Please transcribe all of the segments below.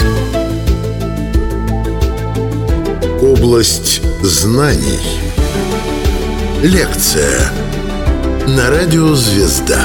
Область знаний. Лекция на радио «Звезда».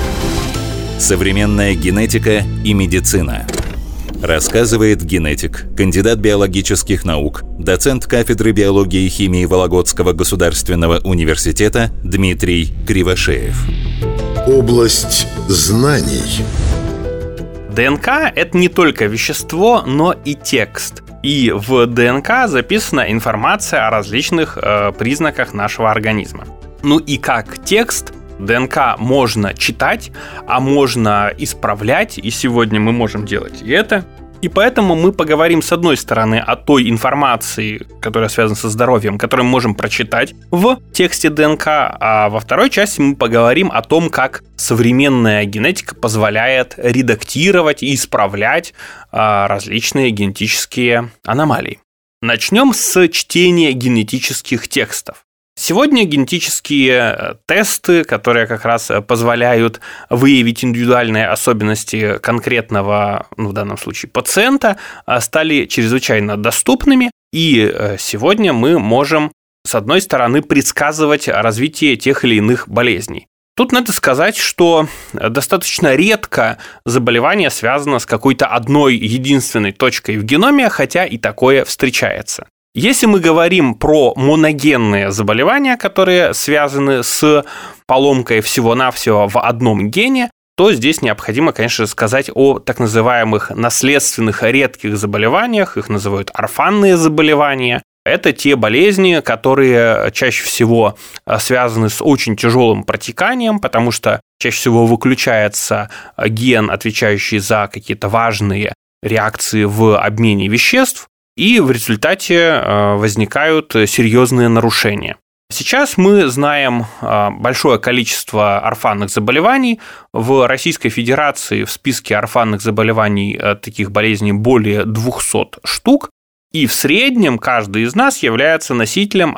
Современная генетика и медицина. Рассказывает генетик, кандидат биологических наук, доцент кафедры биологии и химии Вологодского государственного университета Дмитрий Кривошеев. Область знаний. ДНК – это не только вещество, но и текст. И в ДНК записана информация о различных признаках нашего организма. Ну и как текст ДНК можно читать, а можно исправлять, и сегодня мы можем делать и это. И поэтому мы поговорим, с одной стороны, о той информации, которая связана со здоровьем, которую мы можем прочитать в тексте ДНК, а во второй части мы поговорим о том, как современная генетика позволяет редактировать и исправлять различные генетические аномалии. Начнем с чтения генетических текстов. Сегодня генетические тесты, которые как раз позволяют выявить индивидуальные особенности конкретного, в данном случае, пациента, стали чрезвычайно доступными. И сегодня мы можем, с одной стороны, предсказывать развитие тех или иных болезней. Тут надо сказать, что достаточно редко заболевание связано с какой-то одной единственной точкой в геноме, хотя и такое встречается. Если мы говорим про моногенные заболевания, которые связаны с поломкой всего-навсего в одном гене, то здесь необходимо, конечно, сказать о так называемых наследственных редких заболеваниях, их называют орфанные заболевания. Это те болезни, которые чаще всего связаны с очень тяжелым протеканием, потому что чаще всего выключается ген, отвечающий за какие-то важные реакции в обмене веществ, и в результате возникают серьезные нарушения. Сейчас мы знаем большое количество орфанных заболеваний. В Российской Федерации в списке орфанных заболеваний таких болезней более 200 штук. И в среднем каждый из нас является носителем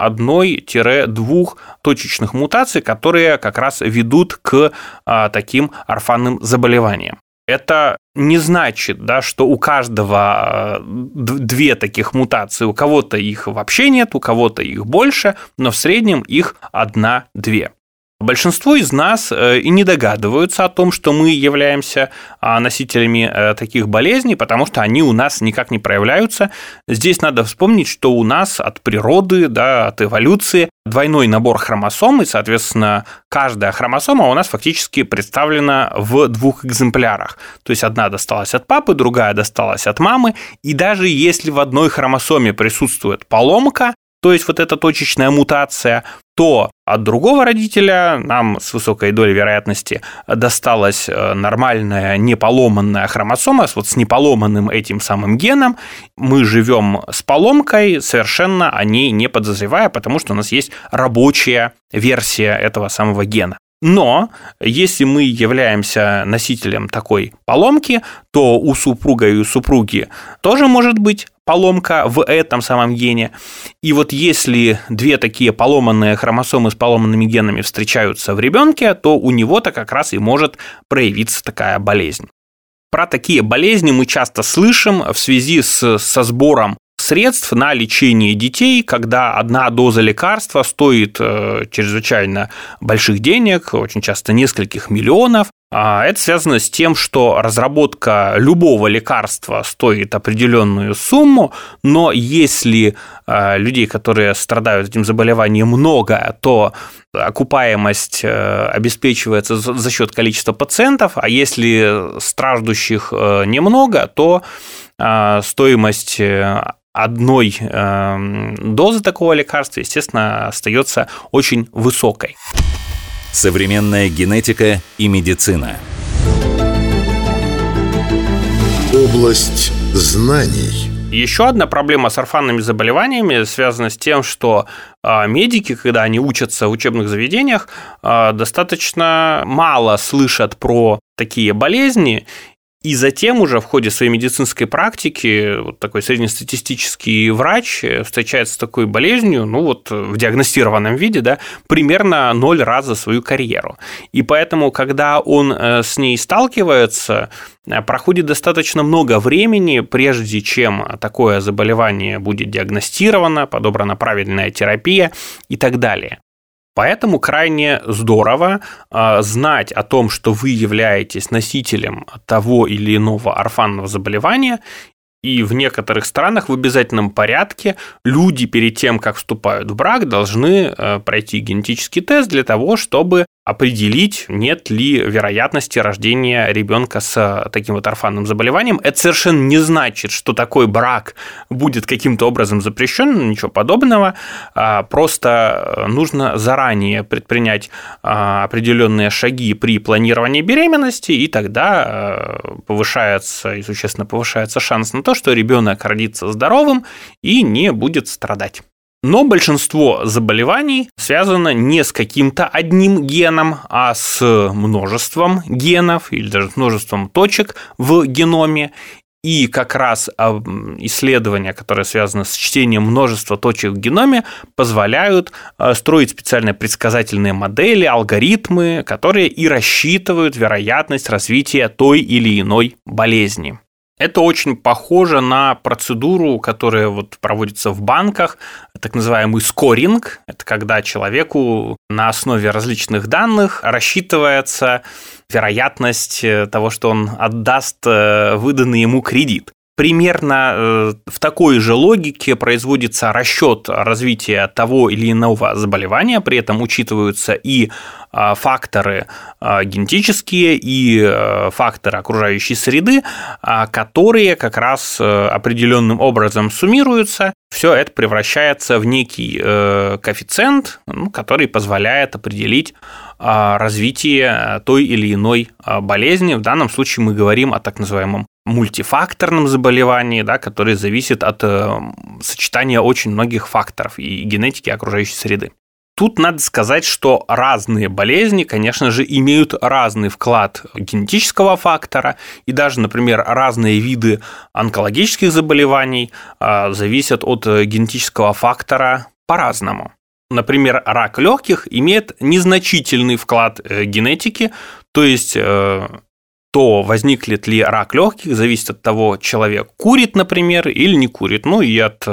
1-2 точечных мутаций, которые как раз ведут к таким орфанным заболеваниям. Это не значит, что у каждого 2 таких мутации, у кого-то их вообще нет, у кого-то их больше, но в среднем их 1-2. Большинство из нас и не догадываются о том, что мы являемся носителями таких болезней, потому что они у нас никак не проявляются. Здесь надо вспомнить, что у нас от природы, от эволюции двойной набор хромосом, и, соответственно, каждая хромосома у нас фактически представлена в 2 экземплярах. То есть одна досталась от папы, другая досталась от мамы, и даже если в одной хромосоме присутствует поломка, то есть вот эта точечная мутация, то от другого родителя нам с высокой долей вероятности досталась нормальная неполоманная хромосома, с неполоманным этим самым геном. Мы живем с поломкой, совершенно о ней не подозревая, потому что у нас есть рабочая версия этого самого гена. Но если мы являемся носителем такой поломки, то у супруга и у супруги тоже может быть поломка в этом самом гене. И вот если 2 такие поломанные хромосомы с поломанными генами встречаются в ребенке, то у него-то как раз и может проявиться такая болезнь. Про такие болезни мы часто слышим в связи со сбором средств на лечение детей, когда 1 доза лекарства стоит чрезвычайно больших денег, очень часто нескольких миллионов. Это связано с тем, что разработка любого лекарства стоит определенную сумму, но если людей, которые страдают этим заболеванием, много, то окупаемость обеспечивается за счет количества пациентов, а если страждущих немного, то стоимость одной дозы такого лекарства, естественно, остается очень высокой. Современная генетика и медицина. Область знаний. Еще одна проблема с орфанными заболеваниями связана с тем, что медики, когда они учатся в учебных заведениях, достаточно мало слышат про такие болезни. И затем уже в ходе своей медицинской практики вот такой среднестатистический врач встречается с такой болезнью, в диагностированном виде, да, примерно 0 раз за свою карьеру. И поэтому, когда он с ней сталкивается, проходит достаточно много времени, прежде чем такое заболевание будет диагностировано, подобрана правильная терапия и так далее. Поэтому крайне здорово знать о том, что вы являетесь носителем того или иного орфанного заболевания, и в некоторых странах в обязательном порядке люди перед тем, как вступают в брак, должны пройти генетический тест для того, чтобы определить, нет ли вероятности рождения ребенка с таким вот орфанным заболеванием. Это совершенно не значит, что такой брак будет каким-то образом запрещен, ничего подобного. Просто нужно заранее предпринять определенные шаги при планировании беременности, и тогда повышается и существенно повышается шанс на то, что ребенок родится здоровым и не будет страдать. Но большинство заболеваний связано не с каким-то одним геном, а с множеством генов или даже с множеством точек в геноме. И как раз исследования, которые связаны с чтением множества точек в геноме, позволяют строить специальные предсказательные модели, алгоритмы, которые и рассчитывают вероятность развития той или иной болезни. Это очень похоже на процедуру, которая проводится в банках, так называемый скоринг. Это когда человеку на основе различных данных рассчитывается вероятность того, что он отдаст выданный ему кредит. Примерно в такой же логике производится расчет развития того или иного заболевания, при этом учитываются и факторы генетические, и факторы окружающей среды, которые как раз определенным образом суммируются. Все это превращается в некий коэффициент, который позволяет определить развитие той или иной болезни. В данном случае мы говорим о так называемом мультифакторном заболевании, да, которое зависит от сочетания очень многих факторов и генетики, и окружающей среды. Тут надо сказать, что разные болезни, конечно же, имеют разный вклад генетического фактора, и даже, например, разные виды онкологических заболеваний зависят от генетического фактора по-разному. Например, рак легких имеет незначительный вклад генетики, то есть то возникнет ли рак легких, зависит от того, человек курит, например, или не курит, и от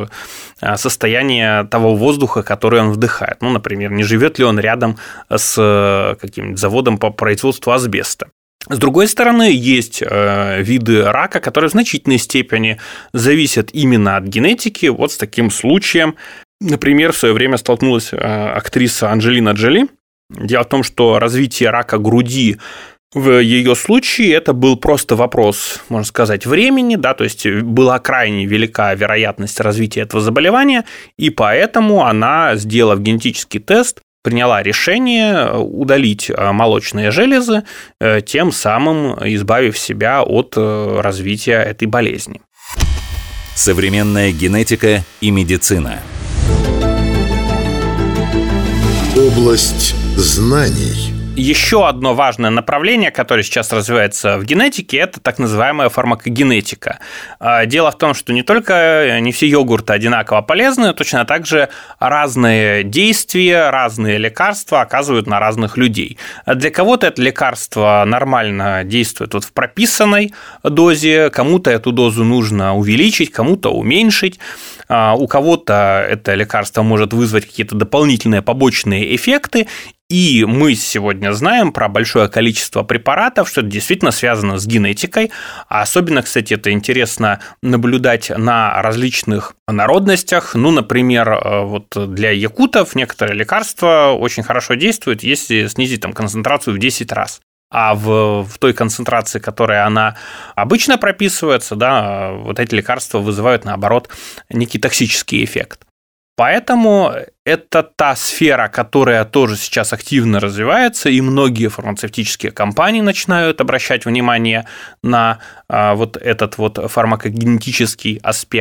состояния того воздуха, который он вдыхает. Например, не живет ли он рядом с каким-нибудь заводом по производству асбеста. С другой стороны, есть виды рака, которые в значительной степени зависят именно от генетики. Вот с таким случаем, например, в свое время столкнулась актриса Анджелина Джоли. Дело в том, что развитие рака груди в ее случае это был просто вопрос, можно сказать, времени, да, то есть была крайне велика вероятность развития этого заболевания, и поэтому она, сделав генетический тест, приняла решение удалить молочные железы, тем самым избавив себя от развития этой болезни. Современная генетика и медицина. Область знаний. Еще одно важное направление, которое сейчас развивается в генетике, это так называемая фармакогенетика. Дело в том, что не только не все йогурты одинаково полезны, точно так же разные действия, разные лекарства оказывают на разных людей. Для кого-то это лекарство нормально действует в прописанной дозе, кому-то эту дозу нужно увеличить, кому-то уменьшить. У кого-то это лекарство может вызвать какие-то дополнительные побочные эффекты. И мы сегодня знаем про большое количество препаратов, что это действительно связано с генетикой. А особенно, кстати, это интересно наблюдать на различных народностях. Например, для якутов некоторые лекарства очень хорошо действуют, если снизить концентрацию в 10 раз. А в той концентрации, которая она обычно прописывается, да, эти лекарства вызывают, наоборот, некий токсический эффект. Поэтому это та сфера, которая тоже сейчас активно развивается, и многие фармацевтические компании начинают обращать внимание на этот фармакогенетический аспект.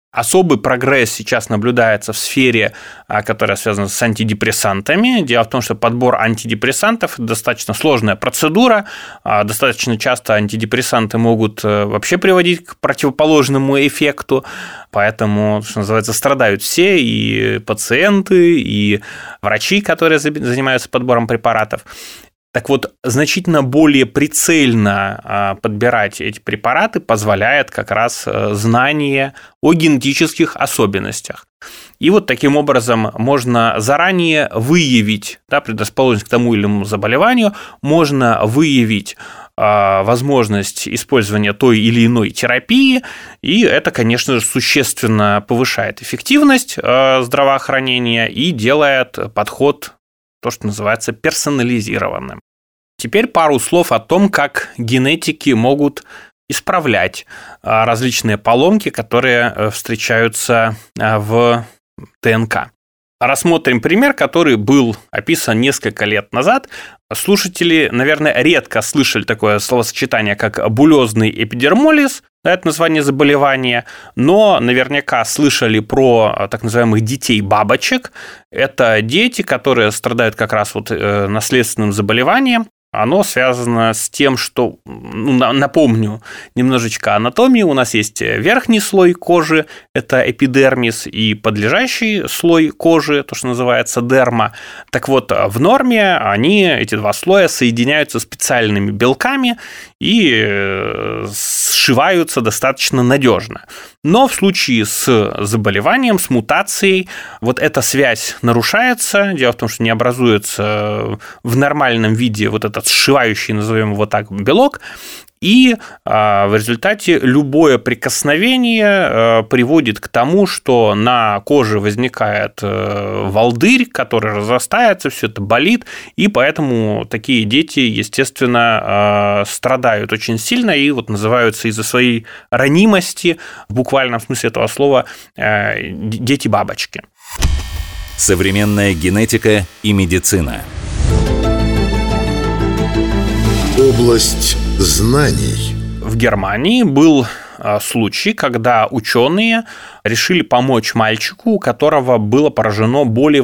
Особый прогресс сейчас наблюдается в сфере, которая связана с антидепрессантами. Дело в том, что подбор антидепрессантов – это достаточно сложная процедура. Достаточно часто антидепрессанты могут вообще приводить к противоположному эффекту. Поэтому, что называется, страдают все, и пациенты, и врачи, которые занимаются подбором препаратов. Так вот, значительно более прицельно подбирать эти препараты позволяет как раз знание о генетических особенностях. И вот таким образом можно заранее выявить предрасположенность к тому или иному заболеванию, можно выявить возможность использования той или иной терапии, и это, конечно же, существенно повышает эффективность здравоохранения и делает подход, то, что называется, персонализированным. Теперь пару слов о том, как генетики могут исправлять различные поломки, которые встречаются в ДНК. Рассмотрим пример, который был описан несколько лет назад. Слушатели, наверное, редко слышали такое словосочетание, как буллезный эпидермолиз, это название заболевания, но наверняка слышали про так называемых детей-бабочек. Это дети, которые страдают как раз наследственным заболеванием. Оно связано с тем, что, напомню немножечко анатомии, у нас есть верхний слой кожи, это эпидермис, и подлежащий слой кожи, то, что называется дерма. Так вот, в норме эти два слоя соединяются специальными белками и сшиваются достаточно надежно. Но в случае с заболеванием, с мутацией, вот эта связь нарушается. Дело в том, что не образуется в нормальном виде вот этот сшивающий, назовем его так, белок, и в результате любое прикосновение приводит к тому, что на коже возникает волдырь, который разрастается, все это болит, и поэтому такие дети, естественно, страдают очень сильно и называются из-за своей ранимости, в буквальном смысле этого слова, дети-бабочки. Современная генетика и медицина. Область знаний. В Германии был случай, когда ученые решили помочь мальчику, у которого было поражено более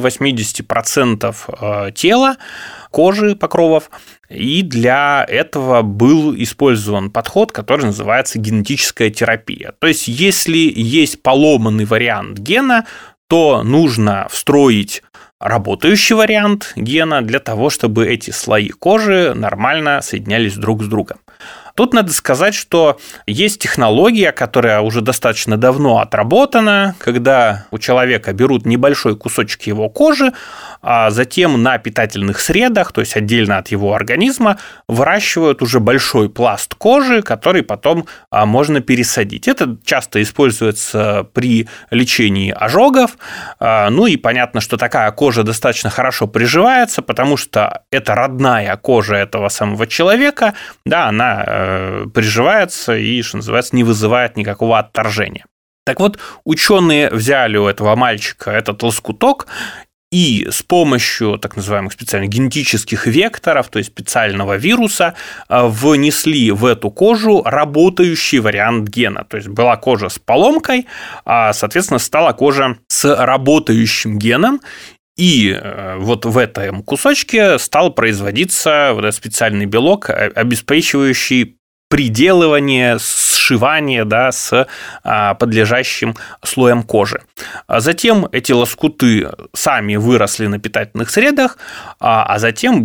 80% тела, кожи, покровов, и для этого был использован подход, который называется генетическая терапия. То есть, если есть поломанный вариант гена, то нужно встроить работающий вариант гена для того, чтобы эти слои кожи нормально соединялись друг с другом. Тут надо сказать, что есть технология, которая уже достаточно давно отработана, когда у человека берут небольшой кусочек его кожи, а затем на питательных средах, то есть отдельно от его организма, выращивают уже большой пласт кожи, который потом можно пересадить. Это часто используется при лечении ожогов. Ну и понятно, что такая кожа достаточно хорошо приживается, потому что это родная кожа этого самого человека, да, она приживается и, что называется, не вызывает никакого отторжения. Так вот, ученые взяли у этого мальчика этот лоскуток и с помощью так называемых специальных генетических векторов, то есть специального вируса, внесли в эту кожу работающий вариант гена. То есть была кожа с поломкой, а, соответственно, стала кожа с работающим геном. И вот в этом кусочке стал производиться вот этот специальный белок, обеспечивающий приделывание, сшивание, да, с подлежащим слоем кожи. Затем эти лоскуты сами выросли на питательных средах, а затем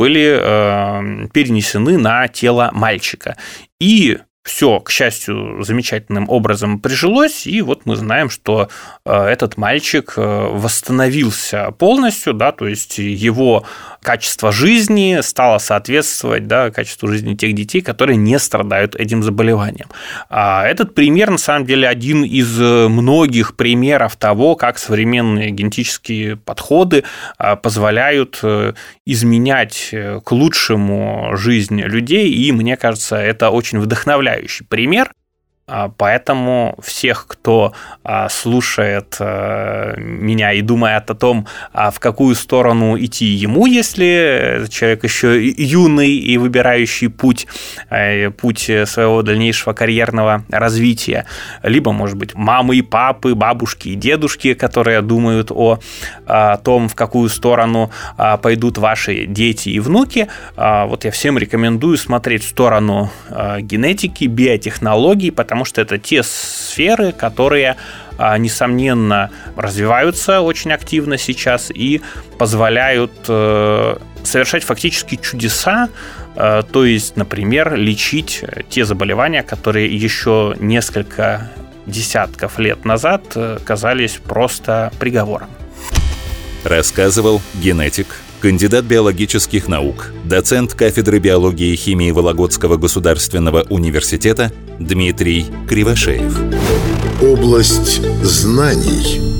были перенесены на тело мальчика. И все, к счастью, замечательным образом прижилось, и вот мы знаем, что этот мальчик восстановился полностью, да, то есть его качество жизни стало соответствовать, да, качеству жизни тех детей, которые не страдают этим заболеванием. Этот пример, на самом деле, один из многих примеров того, как современные генетические подходы позволяют изменять к лучшему жизнь людей, и, мне кажется, это очень вдохновляющий пример. Поэтому всех, кто слушает меня и думает о том, в какую сторону идти ему, если человек еще юный и выбирающий путь своего дальнейшего карьерного развития, либо, может быть, мамы и папы, бабушки и дедушки, которые думают о том, в какую сторону пойдут ваши дети и внуки, вот я всем рекомендую смотреть в сторону генетики, биотехнологий, потому что это те сферы, которые, несомненно, развиваются очень активно сейчас и позволяют совершать фактически чудеса, то есть, например, лечить те заболевания, которые еще несколько десятков лет назад казались просто приговором. Рассказывал генетик, кандидат биологических наук, доцент кафедры биологии и химии Вологодского государственного университета Дмитрий Кривошеев. Область знаний.